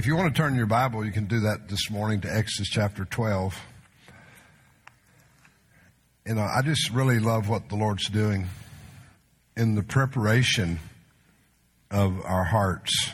you want to turn your Bible, you can do that this morning to Exodus chapter 12. And I just really love what the Lord's doing in the preparation of our hearts.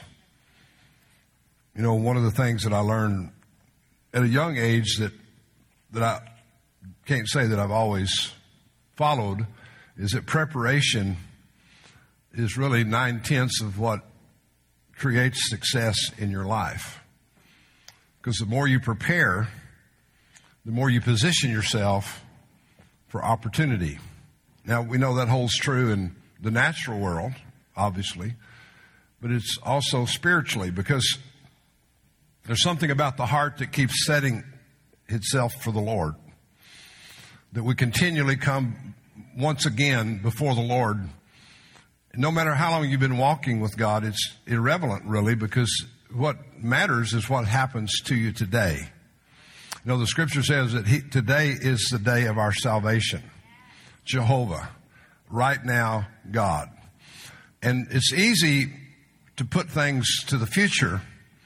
You know, one of the things that I learned at a young age that I can't say that I've always followed is that preparation is really 9/10 of what creates success in your life. Because the more you prepare, the more you position yourself for opportunity. Now, we know that holds true in the natural world, obviously, but it's also spiritually, because there's something about the heart that keeps setting itself for the Lord. That we continually come once again before the Lord. No matter how long you've been walking with God, it's irrelevant, really, because what matters is what happens to you today. You know, the scripture says that today is the day of our salvation. Jehovah. Right now, God. And it's easy to put things to the future,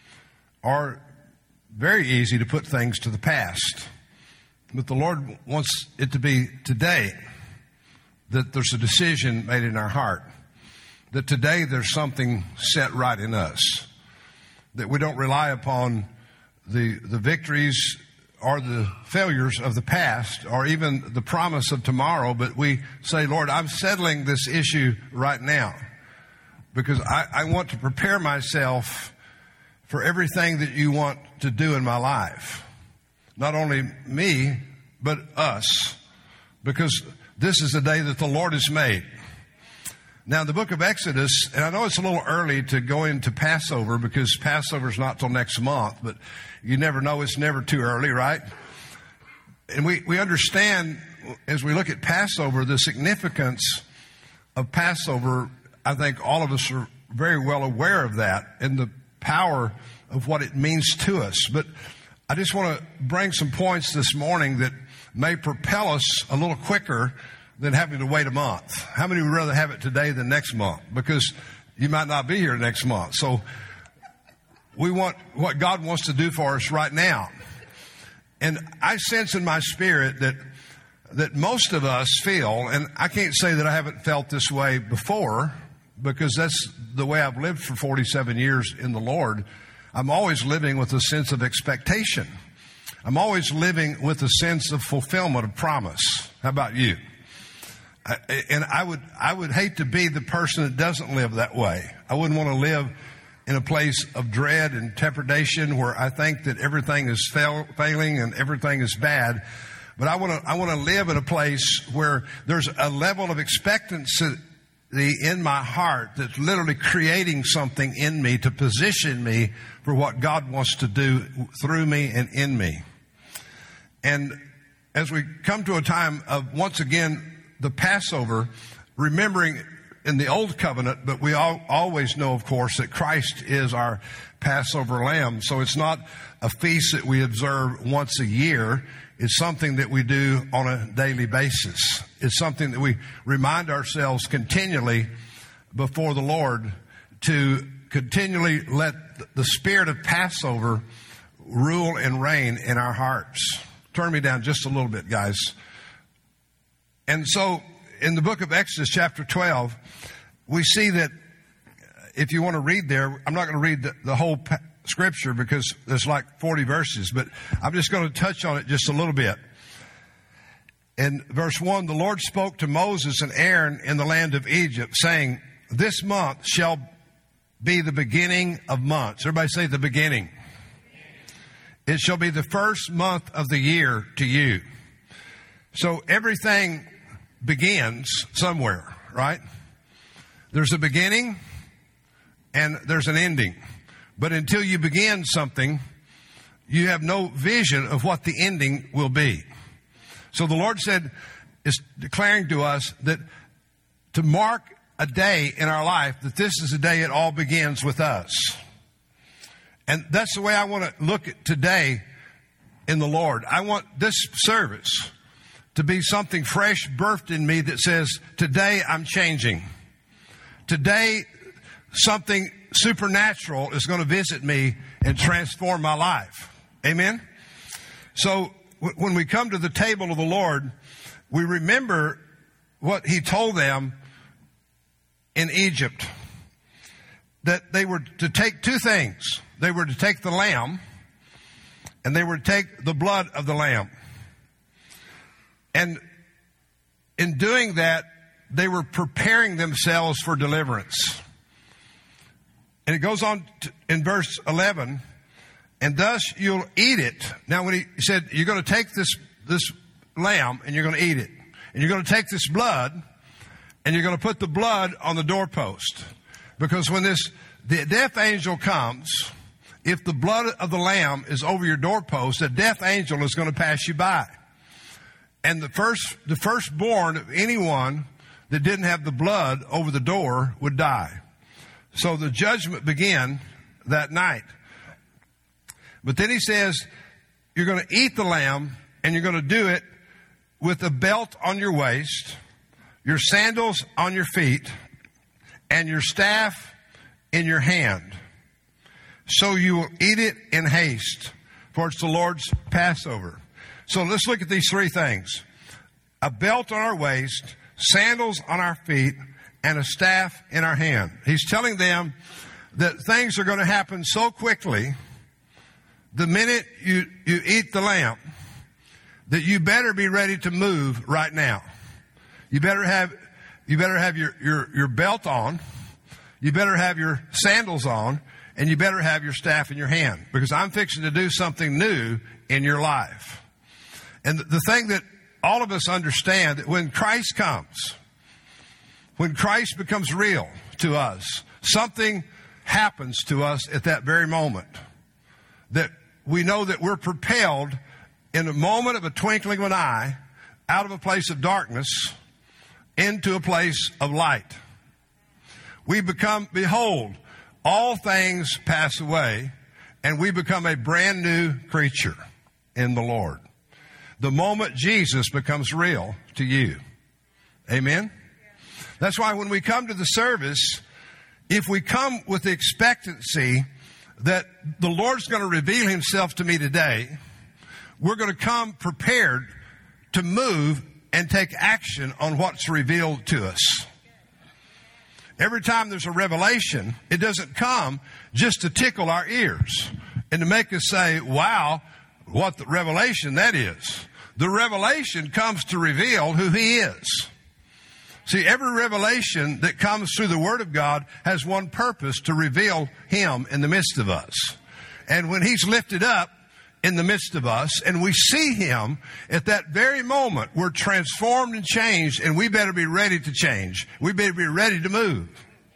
or very easy to put things to the past. But the Lord wants it to be today, that there's a decision made in our heart. That today there's something set right in us. That we don't rely upon the victories or the failures of the past or even the promise of tomorrow, but we say, Lord, I'm settling this issue right now because I want to prepare myself for everything that you want to do in my life. Not only me, but us, because this is the day that the Lord has made. Now, in the book of Exodus, and I know it's a little early to go into Passover because Passover's not till next month, but you never know. It's never too early, right? And we understand, as we look at Passover, the significance of Passover. I think all of us are very well aware of that and the power of what it means to us. But I just want to bring some points this morning that may propel us a little quicker than having to wait a month. How many would rather have it today than next month? Because you might not be here next month. So we want what God wants to do for us right now. And I sense in my spirit that most of us feel, and I can't say that I haven't felt this way before, because that's the way I've lived for 47 years in the Lord. I'm always living with a sense of expectation. I'm always living with a sense of fulfillment of promise. How about you? And I would hate to be the person that doesn't live that way. I wouldn't want to live in a place of dread and trepidation where I think that everything is failing and everything is bad. But I want to live in a place where there's a level of expectancy in my heart that's literally creating something in me to position me for what God wants to do through me and in me. And as we come to a time of, once again, the Passover, remembering in the Old Covenant, but we always know, of course, that Christ is our Passover lamb. So it's not a feast that we observe once a year. It's something that we do on a daily basis. It's something that we remind ourselves continually before the Lord to continually let the spirit of Passover rule and reign in our hearts. Turn me down just a little bit, guys. And so in the book of Exodus chapter 12, we see that if you want to read there, I'm not going to read the whole scripture because there's like 40 verses, but I'm just going to touch on it just a little bit. In verse 1, the Lord spoke to Moses and Aaron in the land of Egypt, saying, this month shall be the beginning of months. Everybody say the beginning. It shall be the first month of the year to you. So everything begins somewhere, right? There's a beginning and there's an ending. But until you begin something, you have no vision of what the ending will be. So the Lord is declaring to us that to mark a day in our life, that this is the day it all begins with us. And that's the way I want to look at today in the Lord. I want this service to be something fresh birthed in me that says, today I'm changing. Today something supernatural is going to visit me and transform my life. Amen? So when we come to the table of the Lord, we remember what he told them in Egypt, that they were to take two things. They were to take the lamb, and they were to take the blood of the lamb. And in doing that, they were preparing themselves for deliverance. And it goes on in verse 11, and thus you'll eat it. Now when he said, you're going to take this lamb and you're going to eat it. And you're going to take this blood and you're going to put the blood on the doorpost. Because when the death angel comes, if the blood of the lamb is over your doorpost, the death angel is going to pass you by. And the firstborn of anyone that didn't have the blood over the door would die. So the judgment began that night. But then he says, you're going to eat the lamb, and you're going to do it with a belt on your waist, your sandals on your feet, and your staff in your hand. So you will eat it in haste, for it's the Lord's Passover. So let's look at these three things. A belt on our waist, sandals on our feet, and a staff in our hand. He's telling them that things are going to happen so quickly the minute you eat the lamb that you better be ready to move right now. You better have your belt on, you better have your sandals on, and you better have your staff in your hand, because I'm fixing to do something new in your life. And the thing that all of us understand, that when Christ comes, when Christ becomes real to us, something happens to us at that very moment. That we know that we're propelled in a moment of a twinkling of an eye out of a place of darkness into a place of light. We become, behold, all things pass away, and we become a brand new creature in the Lord. The moment Jesus becomes real to you. Amen? That's why when we come to the service, if we come with the expectancy that the Lord's going to reveal himself to me today, we're going to come prepared to move and take action on what's revealed to us. Every time there's a revelation, it doesn't come just to tickle our ears and to make us say, wow, what the revelation that is. The revelation comes to reveal who he is. See, every revelation that comes through the Word of God has one purpose: to reveal him in the midst of us. And when he's lifted up in the midst of us and we see him, at that very moment we're transformed and changed, and we better be ready to change. We better be ready to move.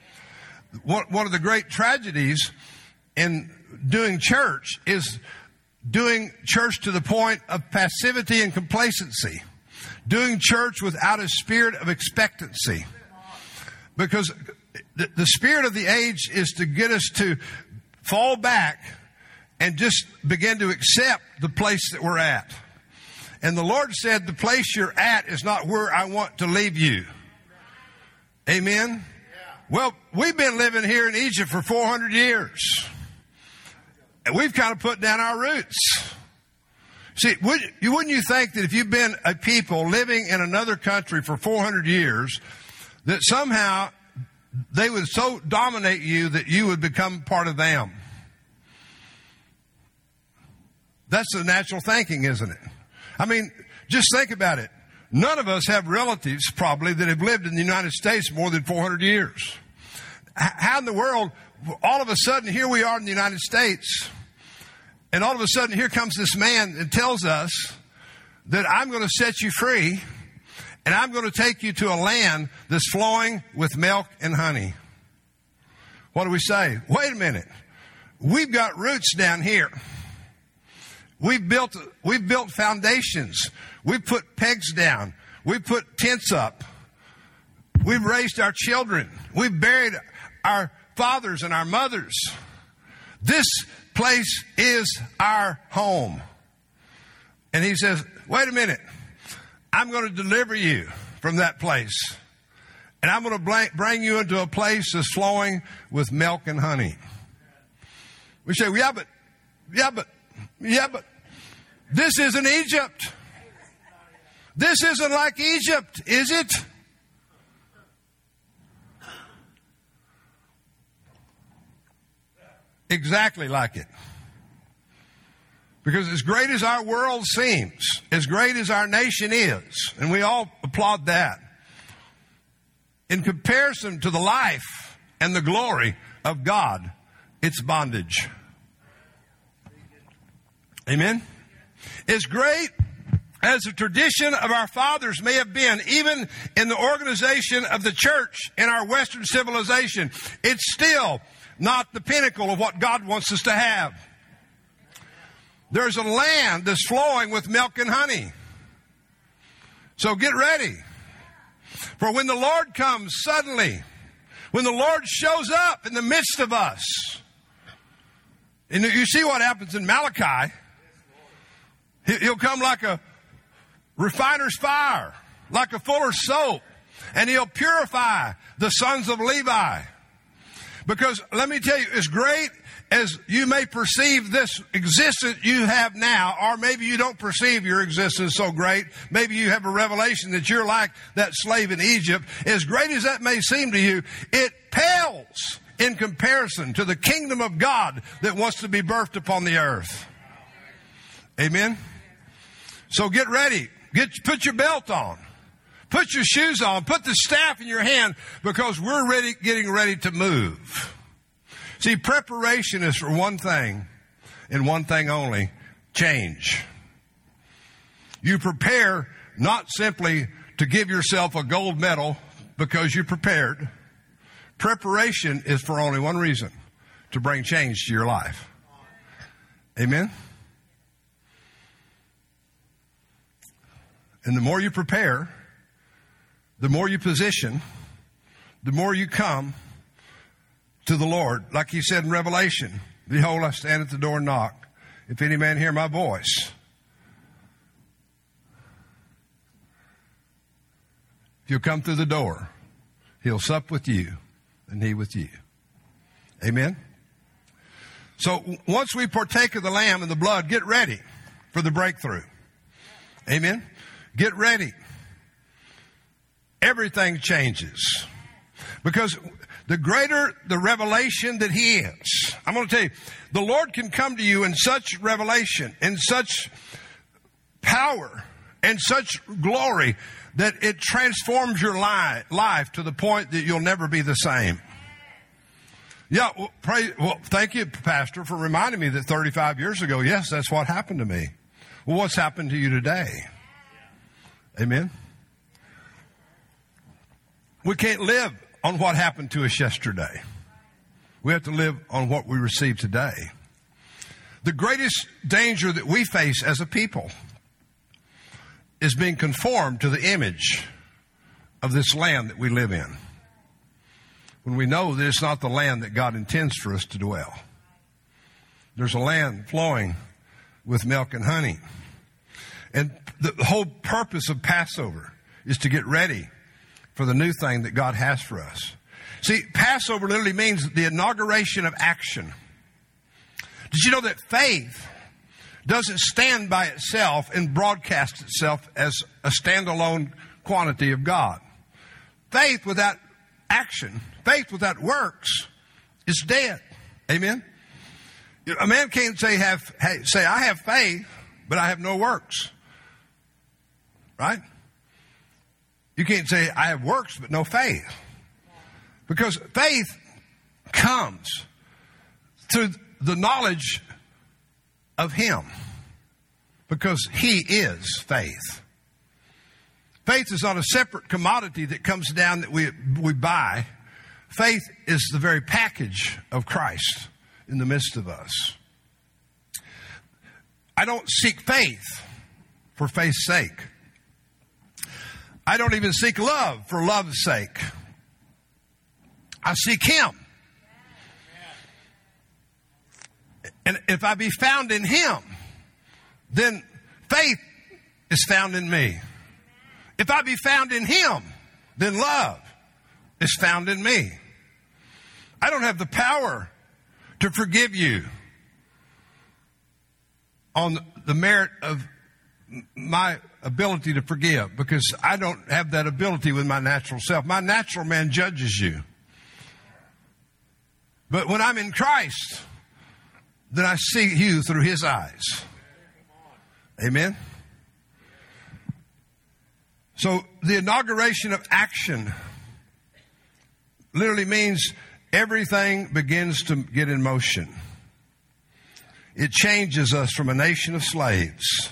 One of the great tragedies in doing church is doing church to the point of passivity and complacency. Doing church without a spirit of expectancy. Because the spirit of the age is to get us to fall back and just begin to accept the place that we're at. And the Lord said, the place you're at is not where I want to leave you. Amen? Well, we've been living here in Egypt for 400 years. And we've kind of put down our roots. See, wouldn't you think that if you've been a people living in another country for 400 years, that somehow they would so dominate you that you would become part of them? That's the natural thinking, isn't it? I mean, just think about it. None of us have relatives probably that have lived in the United States more than 400 years. How in the world, all of a sudden, here we are in the United States, and all of a sudden, here comes this man and tells us that I'm going to set you free, and I'm going to take you to a land that's flowing with milk and honey. What do we say? Wait a minute. We've got roots down here. We've built foundations. We've put pegs down. We've put tents up. We've raised our children. We've buried our fathers and our mothers. This place is our home. And he says, wait a minute. I'm going to deliver you from that place. And I'm going to bring you into a place that's flowing with milk and honey. We say, well, yeah, but Yeah, but this isn't Egypt. This isn't like Egypt, is it? Exactly like it. Because as great as our world seems, as great as our nation is, and we all applaud that, in comparison to the life and the glory of God, it's bondage. Amen? As great as the tradition of our fathers may have been, even in the organization of the church in our Western civilization, it's still not the pinnacle of what God wants us to have. There's a land that's flowing with milk and honey. So get ready. For when the Lord comes suddenly, when the Lord shows up in the midst of us, and you see what happens in Malachi, he'll come like a refiner's fire, like a fuller's soap, and he'll purify the sons of Levi. Because let me tell you, as great as you may perceive this existence you have now, or maybe you don't perceive your existence so great, maybe you have a revelation that you're like that slave in Egypt, as great as that may seem to you, it pales in comparison to the kingdom of God that wants to be birthed upon the earth. Amen? So get ready. Put your belt on. Put your shoes on. Put the staff in your hand, because we're getting ready to move. See, preparation is for one thing and one thing only: change. You prepare not simply to give yourself a gold medal because you prepared. Preparation is for only one reason: to bring change to your life. Amen? And the more you prepare, the more you position, the more you come to the Lord. Like he said in Revelation, behold, I stand at the door and knock. If any man hear my voice, if you'll come through the door, he'll sup with you and he with you. Amen? So once we partake of the lamb and the blood, get ready for the breakthrough. Amen? Get ready. Everything changes. Because the greater the revelation that he is, I'm going to tell you, the Lord can come to you in such revelation, in such power, and such glory that it transforms your life to the point that you'll never be the same. Yeah, well, thank you, Pastor, for reminding me that 35 years ago, yes, that's what happened to me. Well, what's happened to you today? Amen? We can't live on what happened to us yesterday. We have to live on what we receive today. The greatest danger that we face as a people is being conformed to the image of this land that we live in, when we know that it's not the land that God intends for us to dwell. There's a land flowing with milk and honey. And the whole purpose of Passover is to get ready for the new thing that God has for us. See, Passover literally means the inauguration of action. Did you know that faith doesn't stand by itself and broadcast itself as a standalone quantity of God? Faith without action, faith without works, is dead. Amen? A man can't say I have faith, but I have no works. Right? You can't say I have works, but no faith. Because faith comes through the knowledge of him. Because he is faith. Faith is not a separate commodity that comes down that we buy. Faith is the very package of Christ in the midst of us. I don't seek faith for faith's sake. I don't even seek love for love's sake. I seek him. And if I be found in him, then faith is found in me. If I be found in him, then love is found in me. I don't have the power to forgive you. on the merit of my ability to forgive, because I don't have that ability with my natural self. My natural man judges you. But when I'm in Christ, then I see you through his eyes. Amen? So the inauguration of action literally means everything begins to get in motion. It changes us from a nation of slaves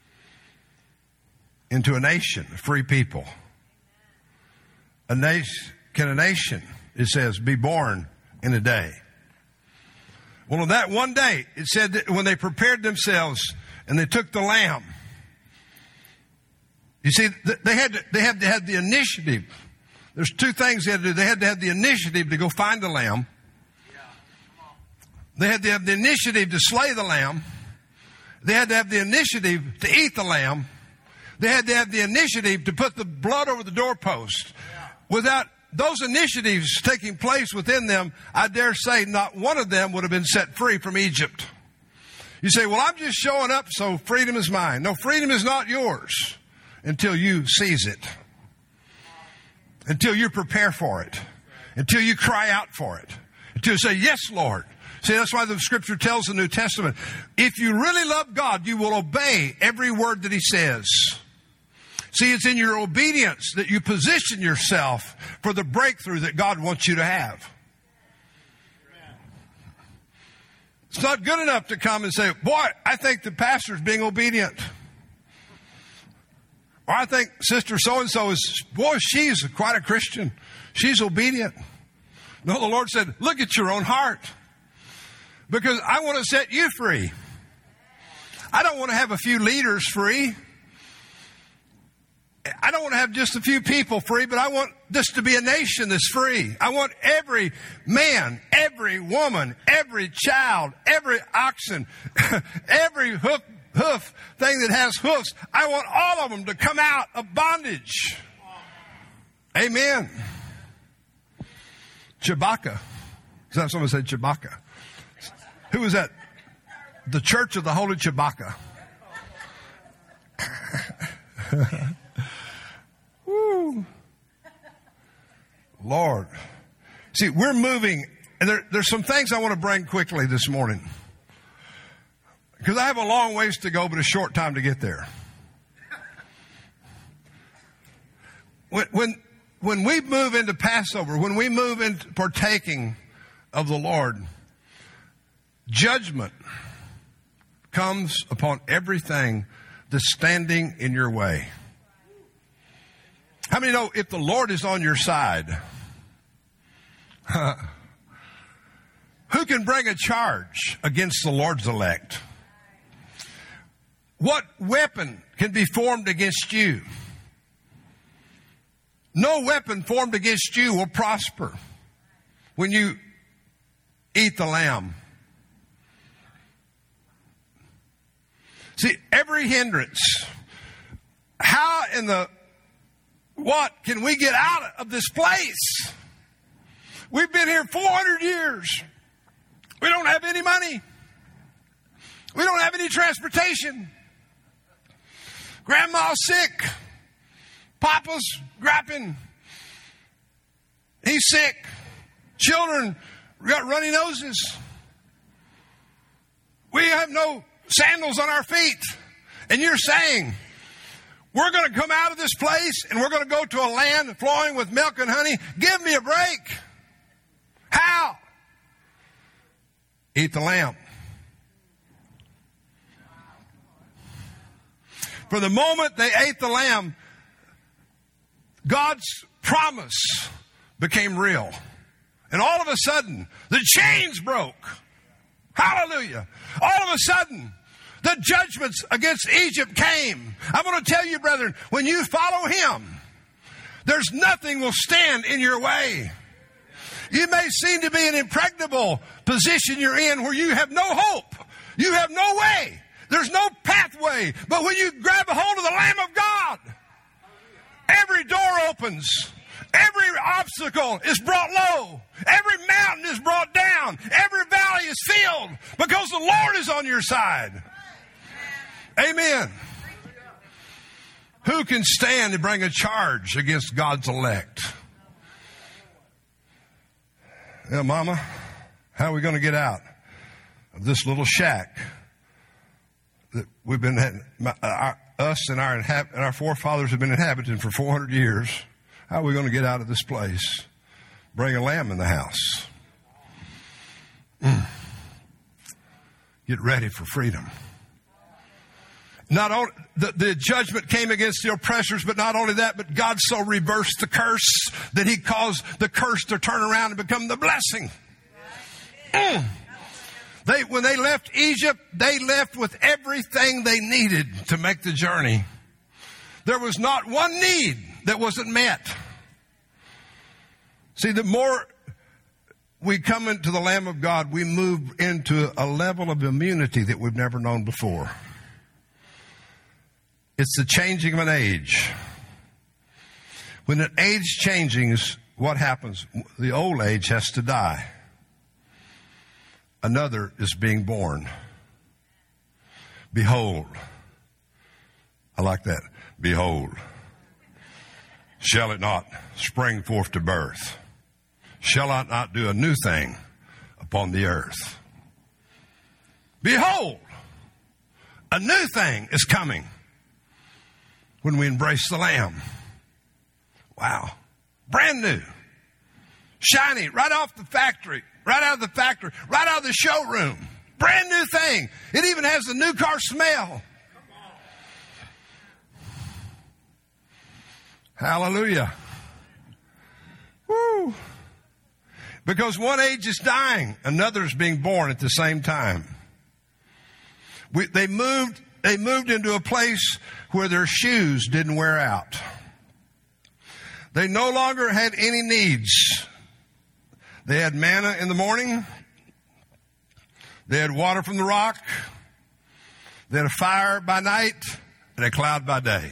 into a nation of free people. Can a nation, it says, be born in a day? Well, on that one day, it said that when they prepared themselves and they took the lamb, you see, they had to have the initiative. There's two things they had to do. They had to have the initiative to go find the lamb. They had to have the initiative to slay the lamb. They had to have the initiative to eat the lamb. They had to have the initiative to put the blood over the doorpost. Without those initiatives taking place within them, I dare say not one of them would have been set free from Egypt. You say, well, I'm just showing up, so freedom is mine. No, freedom is not yours until you seize it, until you prepare for it, until you cry out for it, until you say, yes, Lord. See, that's why the scripture tells the New Testament, if you really love God, you will obey every word that he says. See, it's in your obedience that you position yourself for the breakthrough that God wants you to have. It's not good enough to come and say, boy, I think the pastor's being obedient. Or I think Sister so-and-so is, boy, she's quite a Christian. She's obedient. No, the Lord said, look at your own heart. Because I want to set you free. I don't want to have a few leaders free. I don't want to have just a few people free, but I want this to be a nation that's free. I want every man, every woman, every child, every oxen, every hoof thing that has hoofs. I want all of them to come out of bondage. Amen. Chewbacca. Is that someone said Chewbacca? Who was that? The Church of the Holy Chewbacca. Woo. Lord. See, we're moving, and there's some things I want to bring quickly this morning. Because I have a long ways to go, but a short time to get there. When we move into Passover, when we move into partaking of the Lord, judgment comes upon everything that's standing in your way. How many know if the Lord is on your side, who can bring a charge against the Lord's elect? What weapon can be formed against you? No weapon formed against you will prosper when you eat the lamb. See, every hindrance, how in the what can we get out of this place? We've been here 400 years. We don't have any money. We don't have any transportation. Grandma's sick. Papa's grapping. He's sick. Children got runny noses. We have no sandals on our feet. And you're saying, we're going to come out of this place and we're going to go to a land flowing with milk and honey. Give me a break. How? Eat the lamb. For the moment they ate the lamb, God's promise became real. And all of a sudden, the chains broke. Hallelujah. All of a sudden, the judgments against Egypt came. I'm going to tell you, brethren, when you follow him, there's nothing will stand in your way. You may seem to be an impregnable position you're in where you have no hope. You have no way. There's no pathway. But when you grab a hold of the Lamb of God, every door opens. Every obstacle is brought low. Every mountain is brought down. Every valley is filled because the Lord is on your side. Amen. Who can stand and bring a charge against God's elect? Yeah, Mama, how are we going to get out of this little shack that we've been, us and our forefathers have been inhabiting for 400 years? How are we going to get out of this place? Bring a lamb in the house. Get ready for freedom. Not only the judgment came against the oppressors, but not only that, but God so reversed the curse that he caused the curse to turn around and become the blessing. When they left Egypt, they left with everything they needed to make the journey. There was not one need that wasn't met. See, the more we come into the Lamb of God, we move into a level of immunity that we've never known before. It's the changing of an age. When an age changes, what happens? The old age has to die. Another is being born. Behold. I like that. Behold. Shall it not spring forth to birth? Shall I not do a new thing upon the earth? Behold. A new thing is coming when we embrace the Lamb. Wow. Brand new. Shiny, right off the factory, right out of the factory, right out of the showroom. Brand new thing. It even has a new car smell. Hallelujah. Woo. Because one age is dying, another is being born at the same time. They moved into a place where their shoes didn't wear out. They no longer had any needs. They had manna in the morning. They had water from the rock. They had a fire by night and a cloud by day.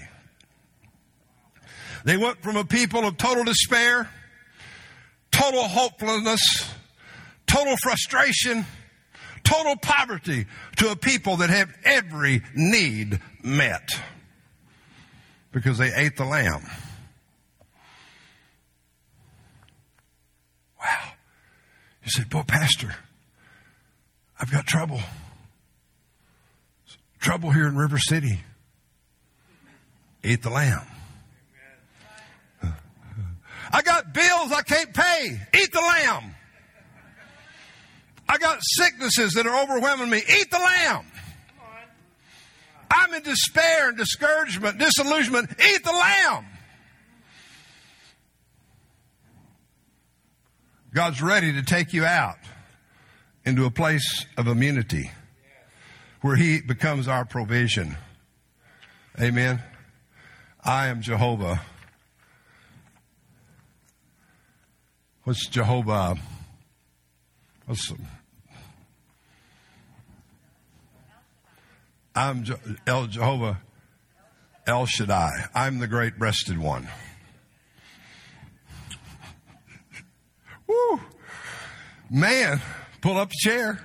They went from a people of total despair, total hopelessness, total frustration, total poverty to a people that have every need met because they ate the lamb. Wow. You say, boy, Pastor, I've got trouble. Trouble here in River City. Eat the lamb. I got bills I can't pay. Eat the lamb. I got sicknesses that are overwhelming me. Eat the lamb. I'm in despair and discouragement, disillusionment. Eat the lamb. God's ready to take you out into a place of immunity where he becomes our provision. Amen. I am Jehovah. What's Jehovah? I'm Jehovah El Shaddai. I'm the great breasted one. Woo! Man, pull up a chair.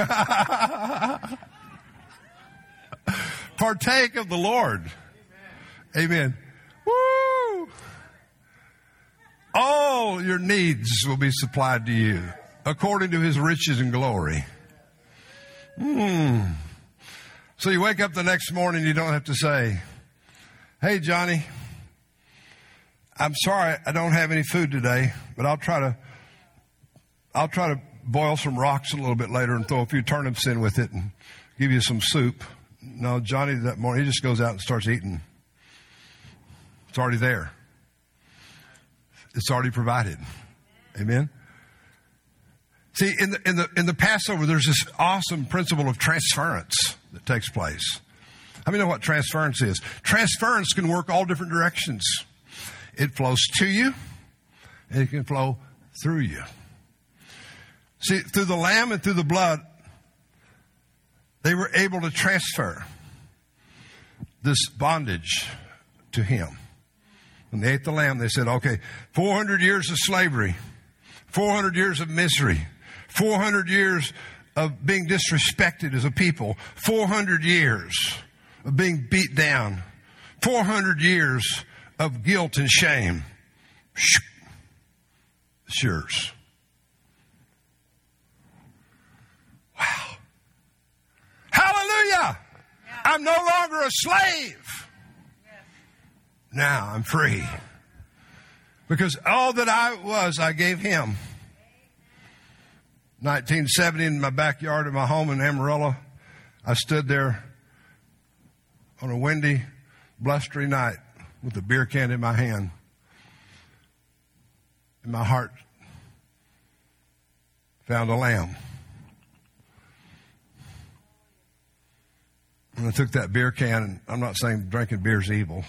Partake of the Lord. Amen. Woo! All your needs will be supplied to you according to his riches and glory. So you wake up the next morning, you don't have to say, hey, Johnny, I'm sorry I don't have any food today, but I'll try to boil some rocks a little bit later and throw a few turnips in with it and give you some soup. No, Johnny that morning, he just goes out and starts eating. It's already there. It's already provided. Amen. See, in the Passover, there's this awesome principle of transference that takes place. How many know what transference is? Transference can work all different directions. It flows to you, and it can flow through you. See, through the lamb and through the blood, they were able to transfer this bondage to him. When they ate the lamb, they said, okay, 400 years of slavery, 400 years of misery, 400 years of being disrespected as a people, 400 years of being beat down. 400 years of guilt and shame. It's yours. Wow. Hallelujah. I'm no longer a slave. Now I'm free. Because all that I was, I gave him. 1970, in my backyard of my home in Amarillo, I stood there on a windy, blustery night with a beer can in my hand. And my heart found a lamb. And I took that beer can, and I'm not saying drinking beer is evil.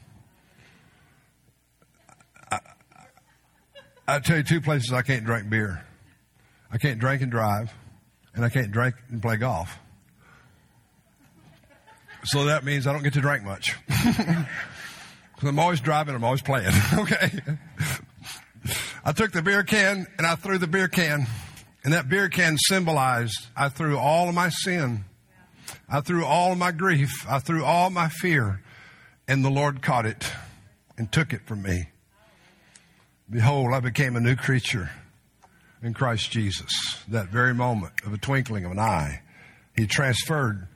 I tell you two places I can't drink beer. I can't drink and drive, and I can't drink and play golf. So that means I don't get to drink much. Because I'm always driving, I'm always playing. Okay. I took the beer can and I threw the beer can. And that beer can symbolized I threw all of my sin. I threw all of my grief. I threw all my fear. And the Lord caught it and took it from me. Behold, I became a new creature in Christ Jesus. That very moment of a twinkling of an eye, he transferred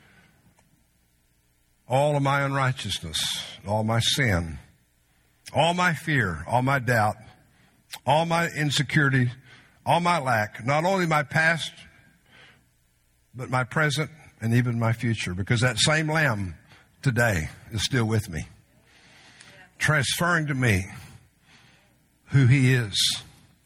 all of my unrighteousness, all my sin, all my fear, all my doubt, all my insecurity, all my lack, not only my past, but my present and even my future, because that same Lamb today is still with me, transferring to me who he is.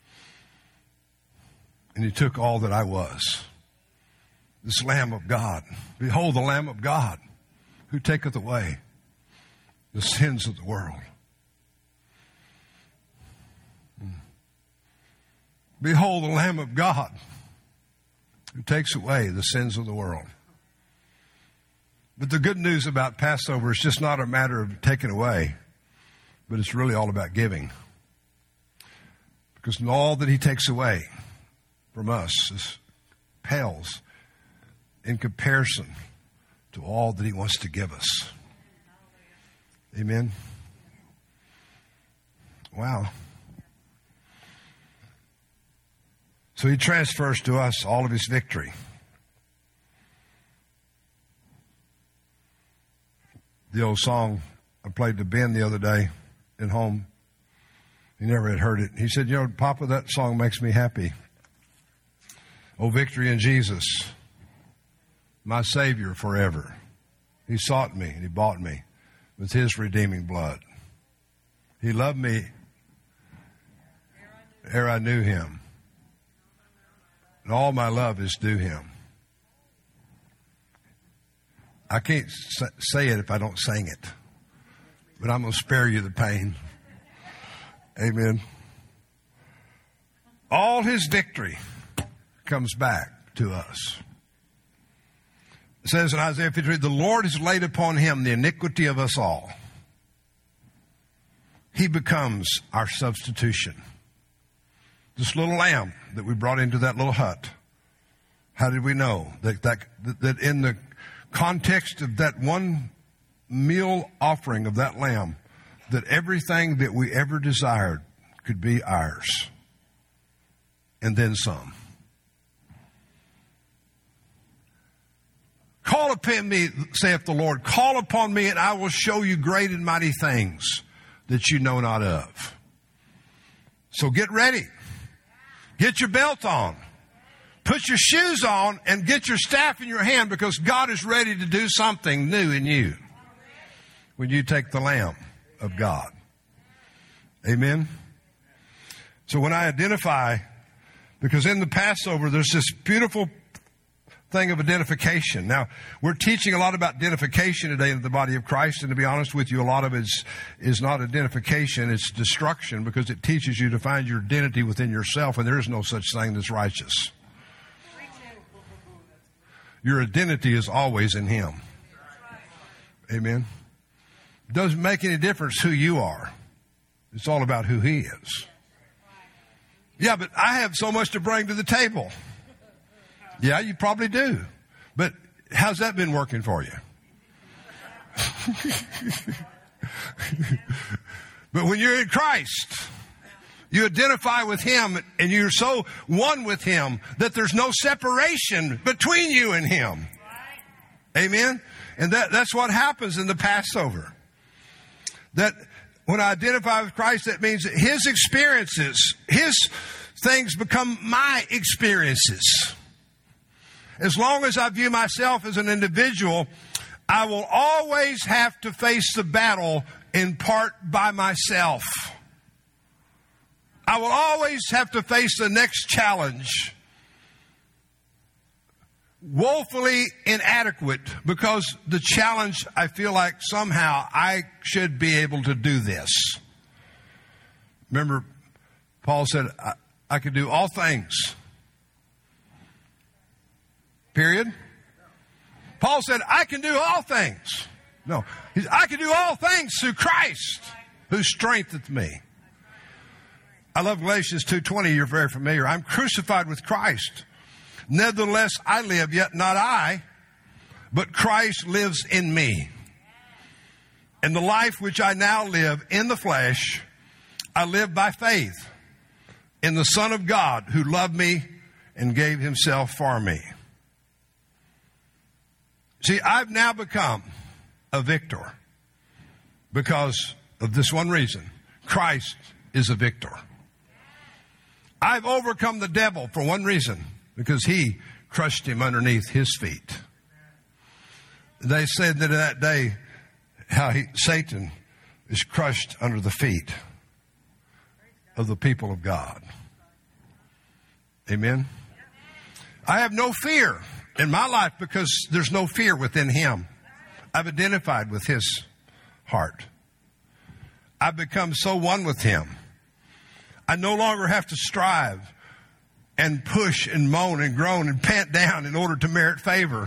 And he took all that I was. This Lamb of God. Behold the Lamb of God who taketh away the sins of the world. Behold the Lamb of God who takes away the sins of the world. But the good news about Passover is just not a matter of taking away, but it's really all about giving. Because all that he takes away from us pales in comparison to all that he wants to give us. Amen. Wow. So he transfers to us all of his victory. The old song I played to Ben the other day at home. He never had heard it. He said, you know, Papa, that song makes me happy. Oh, victory in Jesus, my Savior forever. He sought me and he bought me with his redeeming blood. He loved me ere I knew him. And all my love is due him. I can't say it if I don't sing it. But I'm going to spare you the pain. Amen. All his victory comes back to us. It says in Isaiah 53, the Lord has laid upon him the iniquity of us all. He becomes our substitution. This little lamb that we brought into that little hut, how did we know that in the context of that one meal offering of that lamb, that everything that we ever desired could be ours, and then some. Call upon me, saith the Lord, call upon me and I will show you great and mighty things that you know not of. So get ready. Get your belt on. Put your shoes on and get your staff in your hand, because God is ready to do something new in you when you take the Lamb of God. Amen. So when I identify, because in the Passover there's this beautiful thing of identification. Now, we're teaching a lot about identification today in the body of Christ, and to be honest with you, a lot of it is not identification, it's destruction, because it teaches you to find your identity within yourself, and there is no such thing as righteous. Your identity is always in him. Amen. It doesn't make any difference who you are. It's all about who he is. Yeah, but I have so much to bring to the table. Yeah, you probably do. But how's that been working for you? But when you're in Christ, you identify with Him and you're so one with Him that there's no separation between you and Him. Amen? And that's what happens in the Passover. That when I identify with Christ, that means that His experiences, His things become my experiences. As long as I view myself as an individual, I will always have to face the battle in part by myself. I will always have to face the next challenge. Woefully inadequate because the challenge, I feel like somehow I should be able to do this. Remember, Paul said, I can do all things. Period. Paul said, I can do all things. No, I can do all things through Christ who strengtheneth me. I love Galatians 2:20. You're very familiar. I'm crucified with Christ. Nevertheless, I live, yet not I, but Christ lives in me. And the life which I now live in the flesh, I live by faith in the Son of God who loved me and gave Himself for me. See, I've now become a victor because of this one reason. Christ is a victor. I've overcome the devil for one reason, because He crushed him underneath His feet. They said that in that day, how Satan is crushed under the feet of the people of God. Amen. I have no fear in my life because there's no fear within Him. I've identified with His heart. I've become so one with Him. I no longer have to strive and push and moan and groan and pant down in order to merit favor.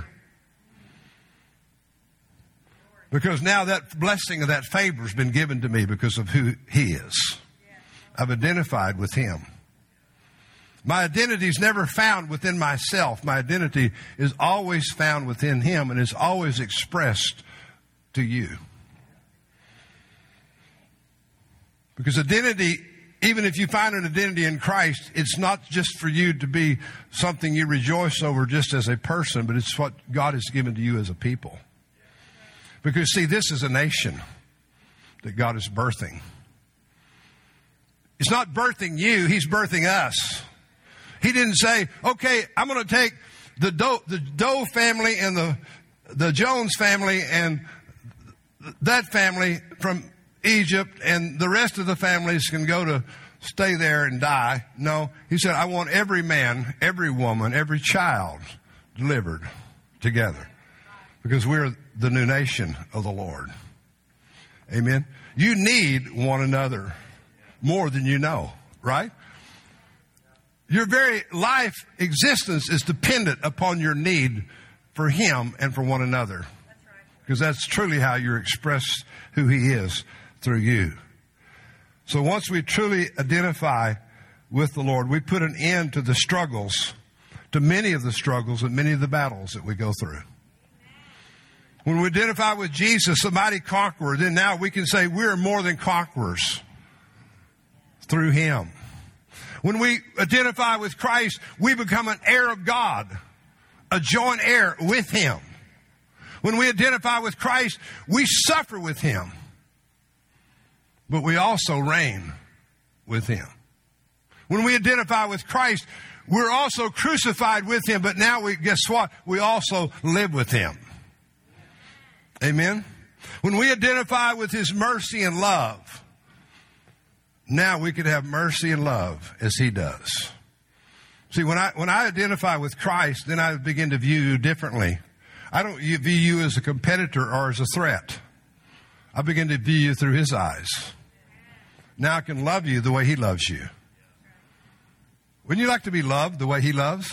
Because now that blessing of that favor has been given to me because of who He is. I've identified with Him. My identity is never found within myself. My identity is always found within Him and is always expressed to you. Because identity, even if you find an identity in Christ, it's not just for you to be something you rejoice over just as a person, but it's what God has given to you as a people. Because, see, this is a nation that God is birthing. It's not birthing you, He's birthing us. He didn't say, okay, I'm going to take the Doe family and the Jones family and that family from Egypt, and the rest of the families can go to stay there and die. No, He said, I want every man, every woman, every child delivered together because we're the new nation of the Lord. Amen. You need one another more than you know, right? Your very life existence is dependent upon your need for Him and for one another. Because that's truly how you express who He is through you. So once we truly identify with the Lord, we put an end to the struggles, to many of the struggles and many of the battles that we go through. When we identify with Jesus, the mighty conqueror, then now we can say we're more than conquerors through Him. When we identify with Christ, we become an heir of God, a joint heir with Him. When we identify with Christ, we suffer with Him, but we also reign with Him. When we identify with Christ, we're also crucified with Him, but now guess what? We also live with Him. Amen? When we identify with His mercy and love, now we can have mercy and love as He does. See, when I identify with Christ, then I begin to view you differently. I don't view you as a competitor or as a threat. I begin to view you through His eyes. Now I can love you the way He loves you. Wouldn't you like to be loved the way He loves?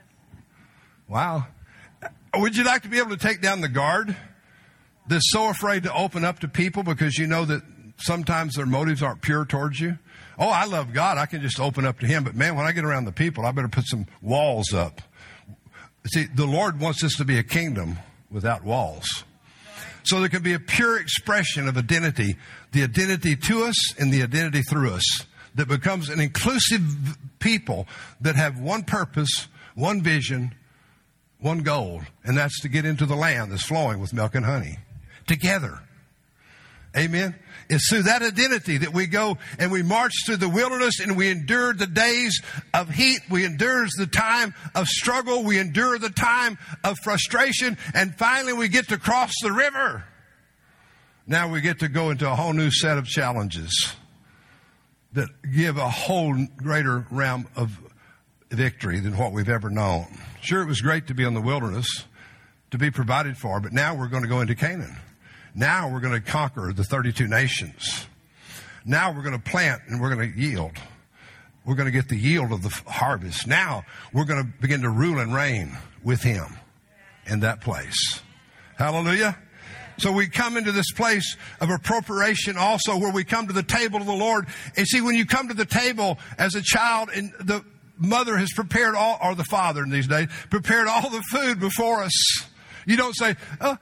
Wow. Would you like to be able to take down the guard that's so afraid to open up to people because you know that sometimes their motives aren't pure towards you? Oh, I love God. I can just open up to Him. But man, when I get around the people, I better put some walls up. See, the Lord wants this to be a kingdom without walls. So there can be a pure expression of identity, the identity to us and the identity through us, that becomes an inclusive people that have one purpose, one vision, one goal, and that's to get into the land that's flowing with milk and honey together. Amen. It's through that identity that we go and we march through the wilderness and we endure the days of heat. We endure the time of struggle. We endure the time of frustration. And finally we get to cross the river. Now we get to go into a whole new set of challenges that give a whole greater realm of victory than what we've ever known. Sure, it was great to be in the wilderness, to be provided for, but now we're going to go into Canaan. Now we're going to conquer the 32 nations. Now we're going to plant and we're going to yield. We're going to get the yield of the harvest. Now we're going to begin to rule and reign with Him in that place. Hallelujah. So we come into this place of appropriation also, where we come to the table of the Lord. And see, when you come to the table as a child, and the mother has prepared all, or the father in these days, prepared all the food before us. You don't say,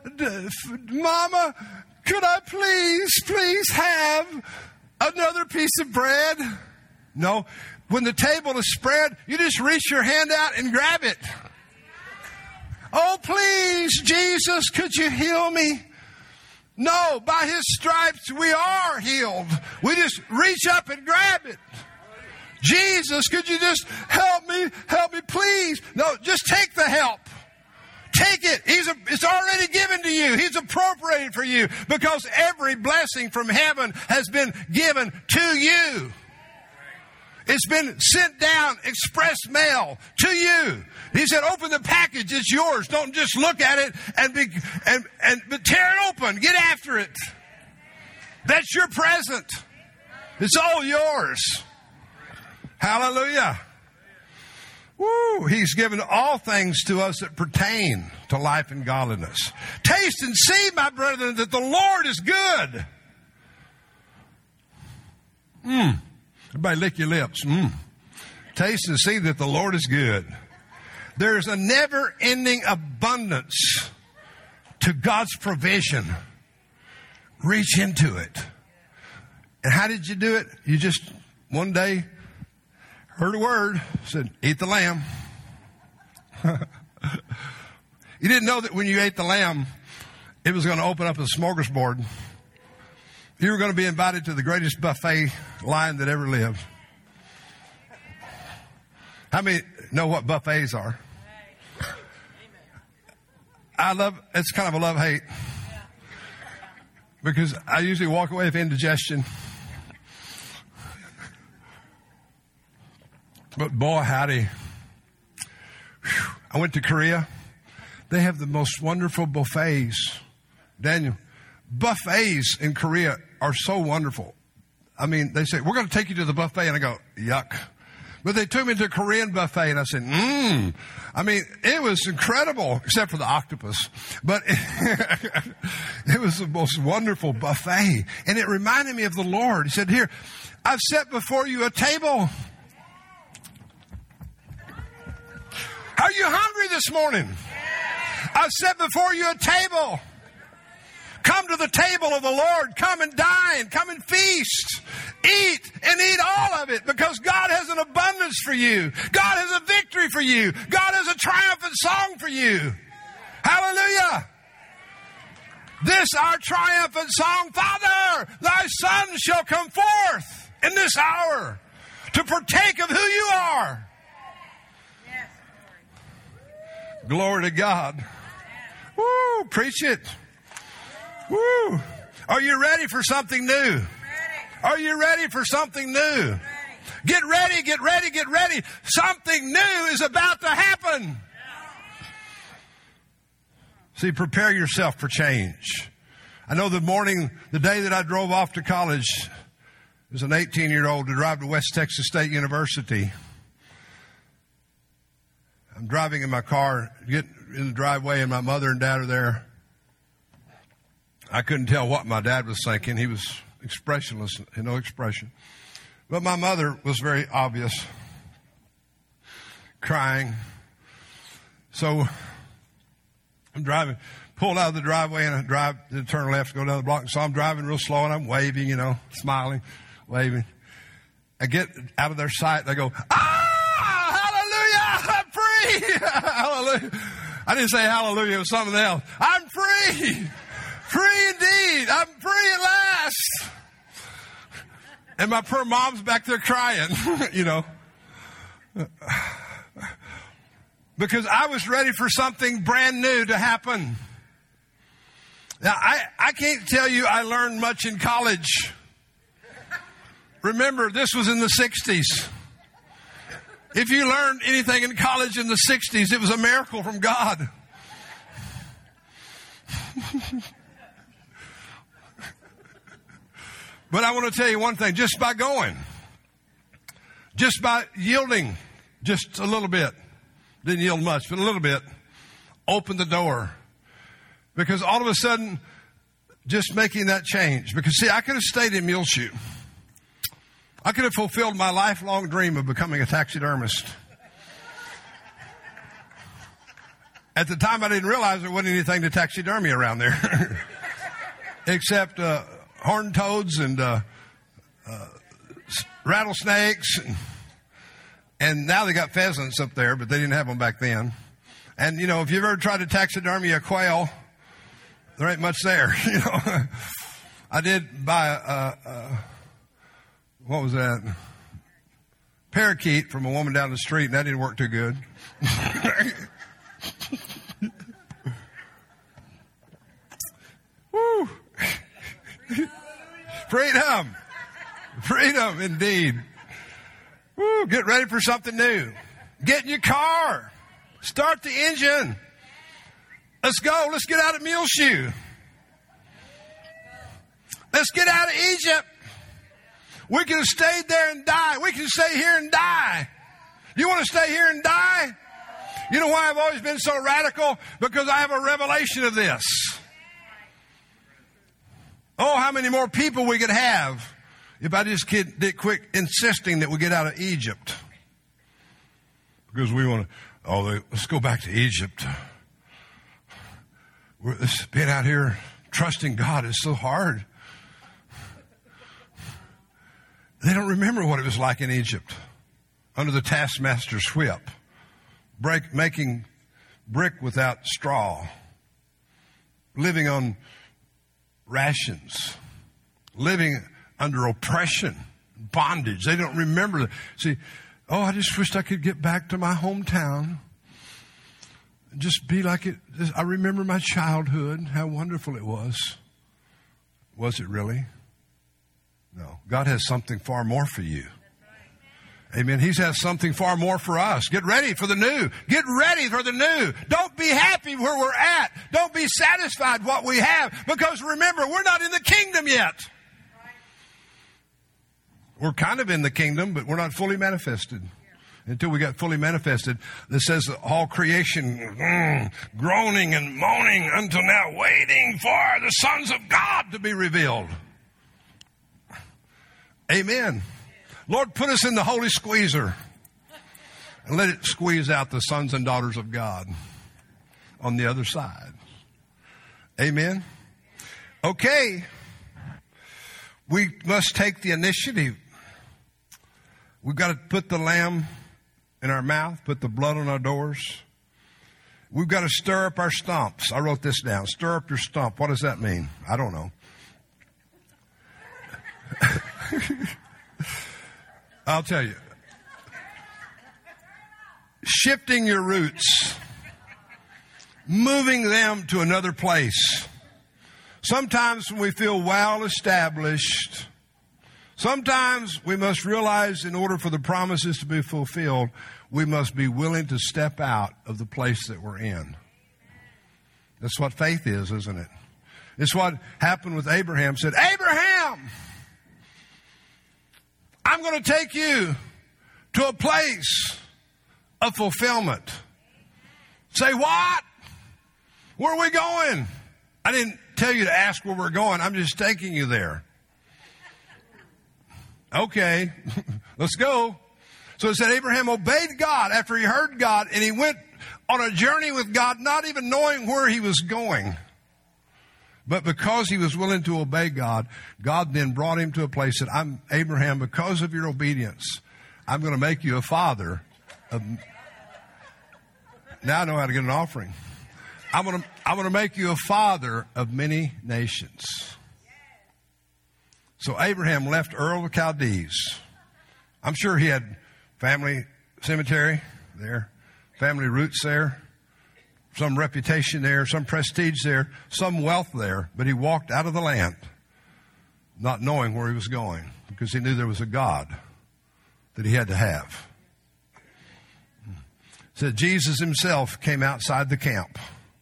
Mama, could I please have another piece of bread? No. When the table is spread, you just reach your hand out and grab it. Oh, please, Jesus, could you heal me? No, by His stripes we are healed. We just reach up and grab it. Jesus, could you just help me, please? No, just take the help. Take it. It's already given to you. He's appropriated for you, because every blessing from heaven has been given to you. It's been sent down express mail to you. He said, open the package. It's yours. Don't just look at it but tear it open. Get after it. That's your present. It's all yours. Hallelujah. Woo, He's given all things to us that pertain to life and godliness. Taste and see, my brethren, that the Lord is good. Everybody lick your lips. Taste and see that the Lord is good. There's a never-ending abundance to God's provision. Reach into it. And how did you do it? You just, one day, heard a word, said, eat the lamb. You didn't know that when you ate the lamb, it was going to open up a smorgasbord. You were going to be invited to the greatest buffet line that ever lived. How many know what buffets are? It's kind of a love-hate. Because I usually walk away with indigestion. But boy, howdy. I went to Korea. They have the most wonderful buffets. Daniel, buffets in Korea are so wonderful. I mean, they say, we're going to take you to the buffet. And I go, yuck. But they took me to a Korean buffet, and I said, I mean, it was incredible, except for the octopus. But it was the most wonderful buffet. And it reminded me of the Lord. He said, here, I've set before you a table. Are you hungry this morning? I've set before you a table. Come to the table of the Lord. Come and dine. Come and feast. Eat and eat all of it, because God has an abundance for you. God has a victory for you. God has a triumphant song for you. Hallelujah. This our triumphant song. Father, thy Son shall come forth in this hour to partake of who you are. Glory to God. Woo, preach it. Woo. Are you ready for something new? Are you ready for something new? Get ready, get ready, get ready. Something new is about to happen. See, prepare yourself for change. I know the day that I drove off to college as an 18-year-old to drive to West Texas State University. I'm driving in my car, get in the driveway, and my mother and dad are there. I couldn't tell what my dad was thinking. He was expressionless, had no expression. But my mother was very obvious, crying. So I'm driving, pulled out of the driveway and I turn left, go down the block. So I'm driving real slow and I'm waving, smiling, waving. I get out of their sight and I go, hallelujah, I'm free. Hallelujah. I didn't say hallelujah, it was something else. I'm free. Free indeed. I'm free at last. And my poor mom's back there crying, because I was ready for something brand new to happen. Now, I can't tell you I learned much in college. Remember, this was in the 60s. If you learned anything in college in the 60s, it was a miracle from God. But I want to tell you one thing, just by going, just by yielding just a little bit, didn't yield much, but a little bit, opened the door. Because all of a sudden, just making that change. Because see, I could have stayed in Muleshoe. I could have fulfilled my lifelong dream of becoming a taxidermist. At the time, I didn't realize there wasn't anything to taxidermy around there. Except horned toads and rattlesnakes. And now they got pheasants up there, but they didn't have them back then. And, if you've ever tried to taxidermy a quail, there ain't much there, I did buy what was that? Parakeet from a woman down the street, and that didn't work too good. Woo! Freedom! Freedom, indeed. Woo! Get ready for something new. Get in your car. Start the engine. Let's go. Let's get out of Muleshoe. Let's get out of Egypt. We could have stayed there and died. We can stay here and die. You want to stay here and die? You know why I've always been so radical? Because I have a revelation of this. Oh, how many more people we could have if I just did quit insisting that we get out of Egypt. Because we want to, let's go back to Egypt. Being out here trusting God is so hard. They don't remember what it was like in Egypt under the taskmaster's whip, making brick without straw, living on rations, living under oppression, bondage. They don't remember that. See, I just wished I could get back to my hometown and just be like it. I remember my childhood, how wonderful it was. Was it really? No. God has something far more for you. Amen. He has something far more for us. Get ready for the new. Get ready for the new. Don't be happy where we're at. Don't be satisfied what we have. Because remember, we're not in the kingdom yet. We're kind of in the kingdom, but we're not fully manifested. Until we got fully manifested, it says all creation groaning and moaning until now, waiting for the sons of God to be revealed. Amen. Lord, put us in the holy squeezer and let it squeeze out the sons and daughters of God on the other side. Amen. Okay. We must take the initiative. We've got to put the lamb in our mouth, put the blood on our doors. We've got to stir up our stumps. I wrote this down. Stir up your stump. What does that mean? I don't know. I'll tell you. Shifting your roots. Moving them to another place. Sometimes when we feel well established, sometimes we must realize in order for the promises to be fulfilled, we must be willing to step out of the place that we're in. That's what faith is, isn't it? It's what happened with Abraham. Said, Abraham, I'm going to take you to a place of fulfillment. Say, what? Where are we going? I didn't tell you to ask where we're going. I'm just taking you there. Okay, let's go. So it said Abraham obeyed God after he heard God, and he went on a journey with God, not even knowing where he was going. But because he was willing to obey God, God then brought him to a place that I'm Abraham, because of your obedience, I'm going to make you a father of. Now I know how to get an offering. I'm going to make you a father of many nations. So Abraham left Ur of the Chaldees. I'm sure he had family cemetery there, family roots there, some reputation there, some prestige there, some wealth there, but he walked out of the land not knowing where he was going because he knew there was a God that he had to have. It said Jesus himself came outside the camp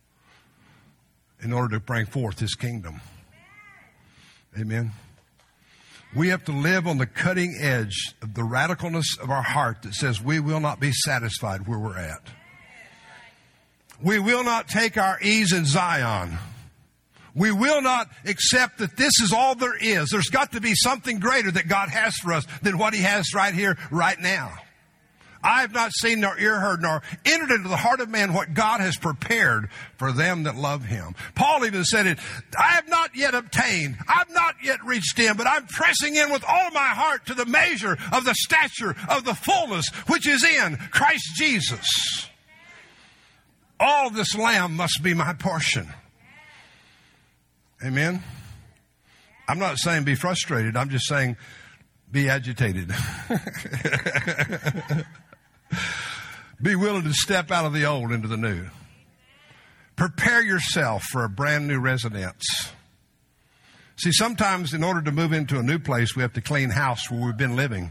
in order to bring forth his kingdom. Amen. We have to live on the cutting edge of the radicalness of our heart that says we will not be satisfied where we're at. We will not take our ease in Zion. We will not accept that this is all there is. There's got to be something greater that God has for us than what he has right here, right now. I have not seen nor ear heard nor entered into the heart of man what God has prepared for them that love him. Paul even said it, I have not yet obtained, I've not yet reached in, but I'm pressing in with all my heart to the measure of the stature of the fullness which is in Christ Jesus. All this lamb must be my portion. Amen. I'm not saying be frustrated. I'm just saying be agitated. Be willing to step out of the old into the new. Prepare yourself for a brand new residence. See, sometimes in order to move into a new place, we have to clean house where we've been living.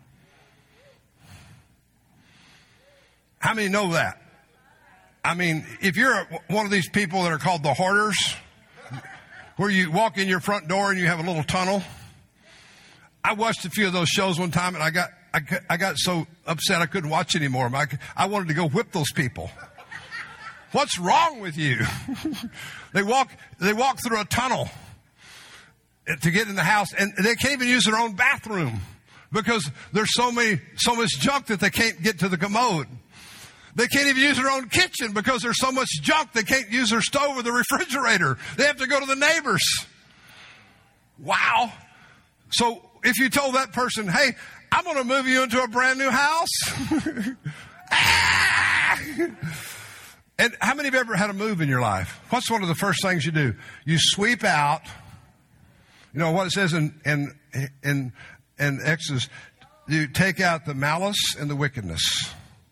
How many know that? I mean, if you're one of these people that are called the hoarders, where you walk in your front door and you have a little tunnel. I watched a few of those shows one time and I got so upset I couldn't watch anymore. I wanted to go whip those people. What's wrong with you? They walk through a tunnel to get in the house, and they can't even use their own bathroom because there's so much junk that they can't get to the commode. They can't even use their own kitchen because there's so much junk they can't use their stove or the refrigerator. They have to go to the neighbors. Wow. So if you told that person, hey, I'm going to move you into a brand new house. And how many of you ever had a move in your life? What's one of the first things you do? You sweep out. You know what it says in Exodus? You take out the malice and the wickedness.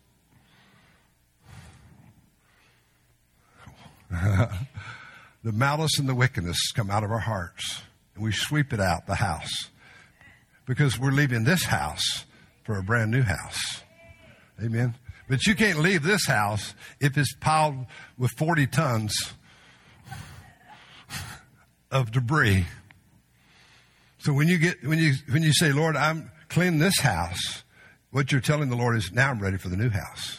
The malice and the wickedness come out of our hearts. And we sweep it out, the house. Because we're leaving this house for a brand new house. Amen. But you can't leave this house if it's piled with 40 tons of debris. So when you say, Lord, I'm cleaning this house, what you're telling the Lord is, now I'm ready for the new house.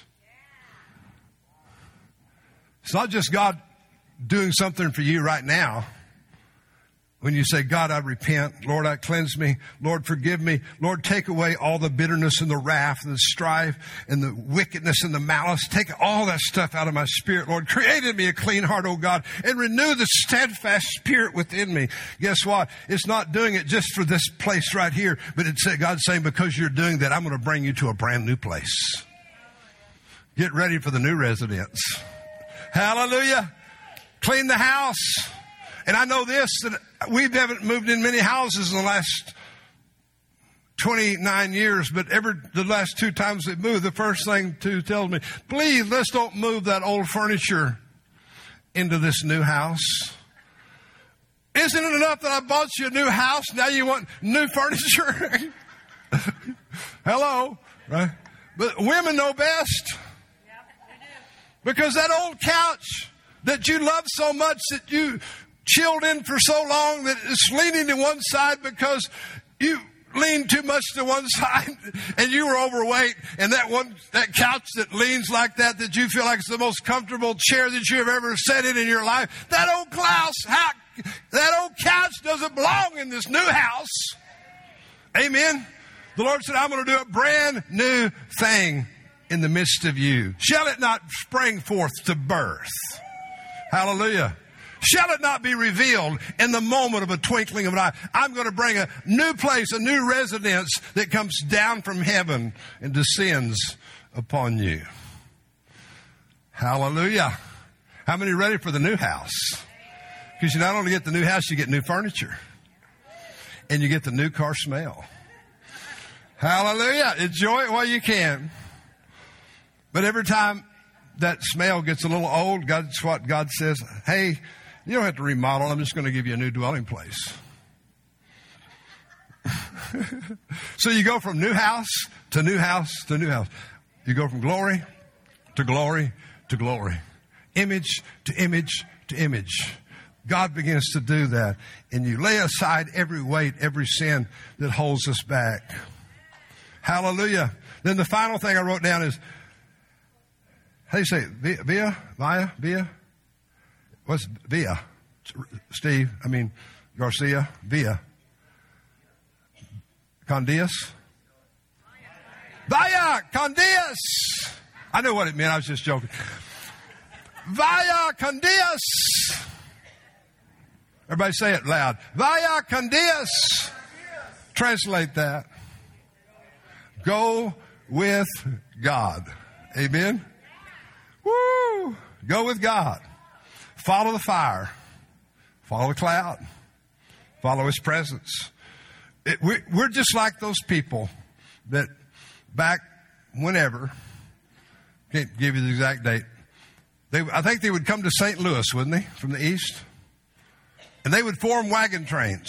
It's not just God doing something for you right now. When you say, God, I repent. Lord, I cleanse me. Lord, forgive me. Lord, take away all the bitterness and the wrath and the strife and the wickedness and the malice. Take all that stuff out of my spirit, Lord. Create in me a clean heart, oh God, and renew the steadfast spirit within me. Guess what? It's not doing it just for this place right here, but it's God's saying, because you're doing that, I'm going to bring you to a brand new place. Get ready for the new residence. Hallelujah. Clean the house. And I know this, that we haven't moved in many houses in the last 29 years, but the last 2 times we moved, the first thing tells me, please, let's don't move that old furniture into this new house. Isn't it enough that I bought you a new house? Now you want new furniture? Hello, right? But women know best. Because that old couch that you love so much, that you chilled in for so long, that it's leaning to one side because you leaned too much to one side and you were overweight, and that couch that leans like that you feel like it's the most comfortable chair that you have ever sat in your life, that old couch doesn't belong in this new house. Amen. The Lord said, I'm going to do a brand new thing in the midst of you. Shall it not spring forth to birth? Hallelujah. Shall it not be revealed in the moment of a twinkling of an eye? I'm going to bring a new place, a new residence that comes down from heaven and descends upon you. Hallelujah. How many are ready for the new house? Because you not only get the new house, you get new furniture. And you get the new car smell. Hallelujah. Enjoy it while you can. But every time that smell gets a little old, that's what God says. Hey, you don't have to remodel. I'm just going to give you a new dwelling place. So you go from new house to new house to new house. You go from glory to glory to glory. Image to image to image. God begins to do that. And you lay aside every weight, every sin that holds us back. Hallelujah. Then the final thing I wrote down is, how do you say it? Via? What's Via? Garcia? Via. Condias? Via Condias. I knew what it meant. I was just joking. Via Condias. Everybody say it loud. Via Condias. Translate that. Go with God. Amen. Woo! Go with God. Follow the fire. Follow the cloud. Follow His presence. We're just like those people that back whenever, can't give you the exact date, I think they would come to St. Louis, wouldn't they, from the east? And they would form wagon trains.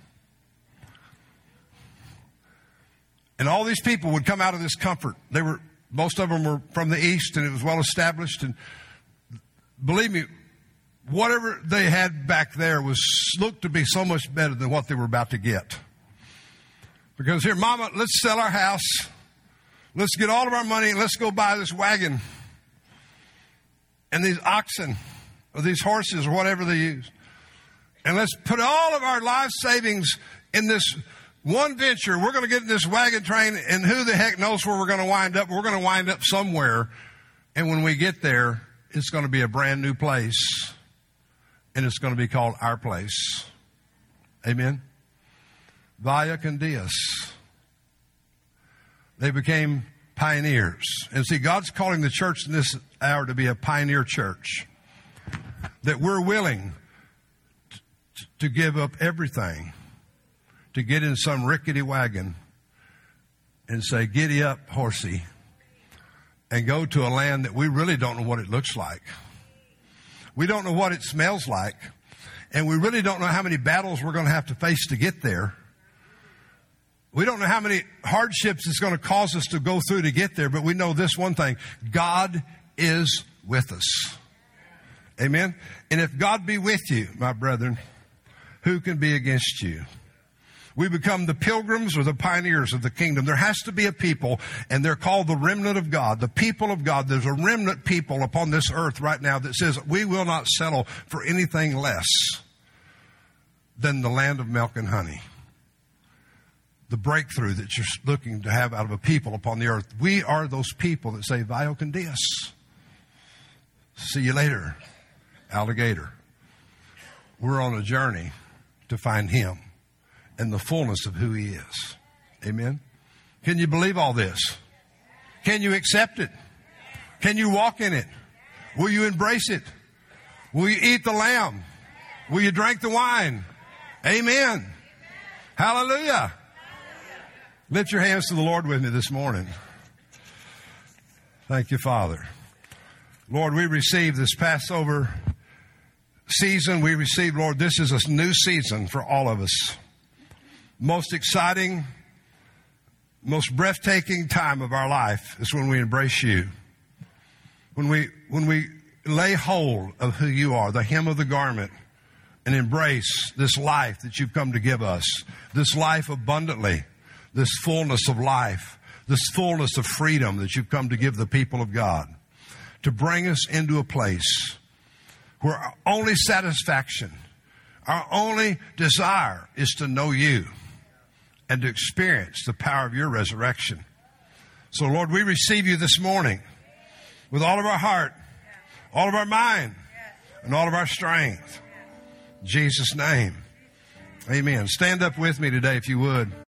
And all these people would come out of this comfort. Most of them were from the east, and it was well established. And believe me, whatever they had back there looked to be so much better than what they were about to get. Because here, Mama, let's sell our house. Let's get all of our money and let's go buy this wagon and these oxen or these horses or whatever they use. And let's put all of our life savings in this one venture. We're going to get in this wagon train, and who the heck knows where we're going to wind up. We're going to wind up somewhere. And when we get there, it's going to be a brand new place. And it's going to be called our place. Amen. Via Condias. They became pioneers. And see, God's calling the church in this hour to be a pioneer church. That we're willing to give up everything to get in some rickety wagon and say, giddy up, horsey, and go to a land that we really don't know what it looks like. We don't know what it smells like. And we really don't know how many battles we're going to have to face to get there. We don't know how many hardships it's going to cause us to go through to get there, but we know this one thing. God is with us. Amen? And if God be with you, my brethren, who can be against you? We become the pilgrims or the pioneers of the kingdom. There has to be a people, and they're called the remnant of God, the people of God. There's a remnant people upon this earth right now that says we will not settle for anything less than the land of milk and honey. The breakthrough that you're looking to have out of a people upon the earth. We are those people that say, Via Condias. See you later, alligator. We're on a journey to find Him and the fullness of who He is. Amen. Can you believe all this? Can you accept it? Can you walk in it? Will you embrace it? Will you eat the lamb? Will you drink the wine? Amen. Hallelujah. Lift your hands to the Lord with me this morning. Thank you, Father. Lord, we receive this Passover season. We receive, Lord, this is a new season for all of us. Most exciting, most breathtaking time of our life is when we embrace You. When we lay hold of who You are, the hem of the garment, and embrace this life that You've come to give us, this life abundantly, this fullness of life, this fullness of freedom that You've come to give the people of God, to bring us into a place where our only satisfaction, our only desire is to know You and to experience the power of Your resurrection. So, Lord, we receive You this morning with all of our heart, all of our mind, and all of our strength. In Jesus' name. Amen. Stand up with me today if you would.